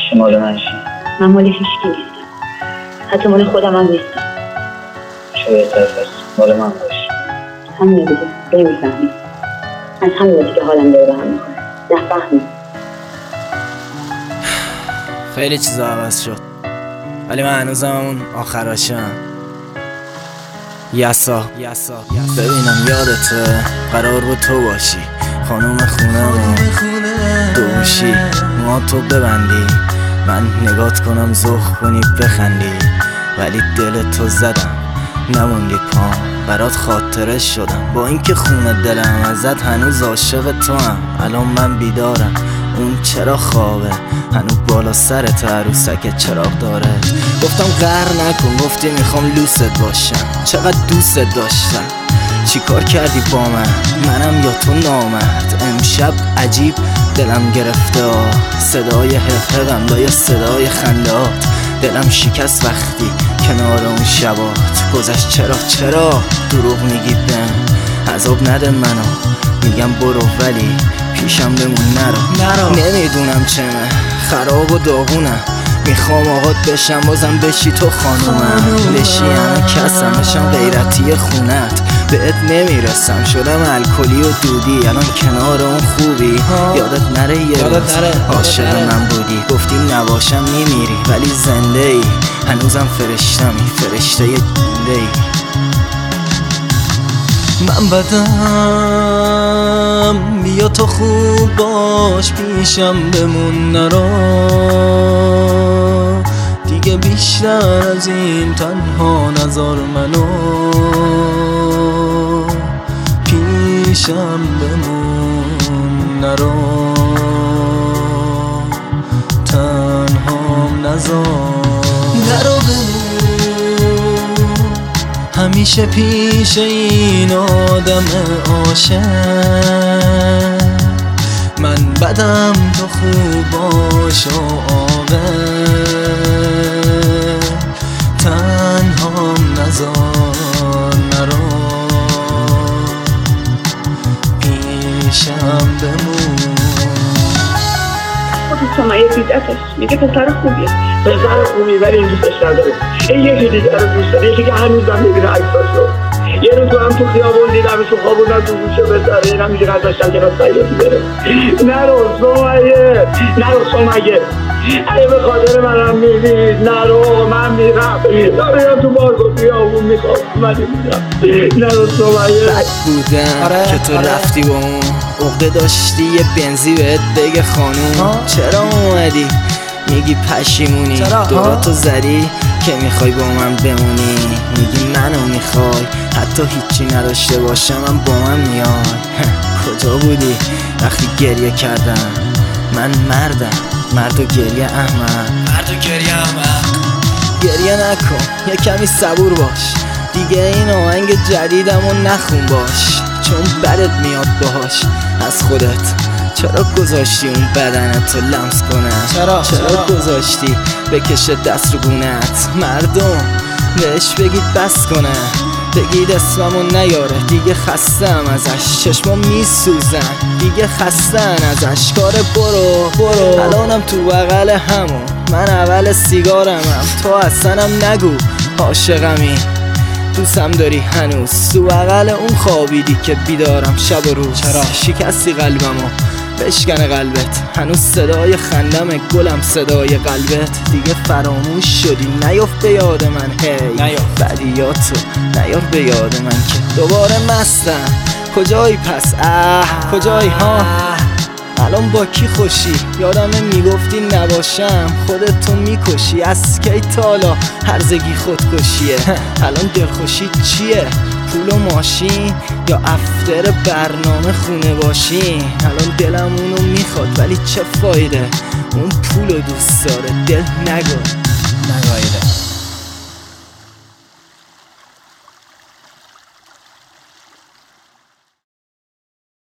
مال من چی؟ من مال هیچکی نیستم، حتی مال خودم هم نیستم. چه بهتر پس مال من باش. همینه دیگه، نمیفهمی. از همین بازی که حالم داره به هم میخوره. نفهمی. خیلی چیزا عوض شد ولی من هنوزم اون آخراشم. یسا ببینم یادته قرار بود تو باشی خانوم خونمون، دوشی موها تو ببندی، من نگات کنم ذوق کنی بخندی، ولی دل تو زدم نموندی پام، برات خاطره شدم با اینکه خونه دلم ازت هنوز عاشق تو هم. الان من بیدارم اون چرا خوابه، هنوز بالا سرت عروسک چراغ داره. گفتم قهر نکن، گفتی میخوام لوست باشم، چقدر دوست داشتم. چی کار کردی با منم یا تو نامرد؟ امشب عجیب دلم گرفته صدای حقم لای صدای خندات، دلم شکست وقتی کنار اون شبات گذشت. چرا دروغ میگی بهم؟ عذاب نده منو، میگم برو ولی پیشم بمون نرو. نمیدونم چمه، خراب و داغونم، میخوام آقات بشم بازم بشی تو خانومم، بشی همه کسم بشم غیرتی خونت. بهت نمیرسم شدم الکلی و دودی، الان کنار اون خوبی یادت نره یه روز عاشق من بودی، گفتی نباشم میمیری ولی زنده ای، هنوزم فرشته زنده ای. من بدم بیا تو خوب باش پیشم بمون نرو، دیگه بیشتر از این تنها نذار منو، پیشم بمون نرو، تنهام نذار بمون همیشه پیش این آدم عاشق. من بدم تو خوب باش و عاقل، تنهام نذار نرو، پیشم بمون. سمیه دیدتش میگه پسر خوبیه، پسر خوبی ولی این دوستش نداره. این یکی دیگه رو دوست داره، یکی که هنوزم میبینه عکساشو. یه روز هم تو خیابون دیدمش تو خوابونم تو گوشه بذاره، اینم میگه ازشم که سیاسی بره. نرو سمیه اگه به خاطر منم میدید نرو، من میرم دارم تو بارگو خیابون میخوام من میرم. نرو سمیه. بد بودم که تو رفتی با اون، عقده داشتی یه بنزی بهت بگه خانوم. چرا اومدی میگی پشیمونی، دوراتو زدی که میخوای با من بمونی، میگی منو میخوای حتی هیچی نداشته باشم من با من میای. کجا بودی وقتی گریه کردم؟ من مرد و گریه احمق. گریه نکن یه کمی صبور باش، دیگه این آهنگ جدیدمو نخون باش، چون بدت میاد باهاش از خودت. چرا گذاشتی اون بدنتو لمس کنه؟ چرا گذاشتی بکشه دست رو گونت؟ مردم بهش بگید بس کنه، بگید اسممو نیاره، دیگه خستم ازش، چشمو میسوزن دیگه خستن ازش. کار برو الانم تو بغل همون، من اول سیگارمم، تو اصلاًم نگو عاشقمی، دوستم داری هنوز، تو بغل اون خوابیدی که بیدارم شب و روز. چرا شکستی قلبمو بشکنه قلبت، هنوز صدای خندم گلم صدای قلبت، دیگه فراموش شدی نیفت به یاد من، هی بدیاتو نیار به یاد من که دوباره مستم. کجایی پس کجایی ها؟ الان با کی خوشی؟ یادمه میگفتی نباشم خودتو میکشی، از کی تالا هرزگی خودکشیه؟ الان دلخوشی چیه؟ پول و ماشین یا افتر برنامه خونه باشی؟ الان دلم اونو میخواد ولی چه فایده، اون پولو دوست داره دل نگایده.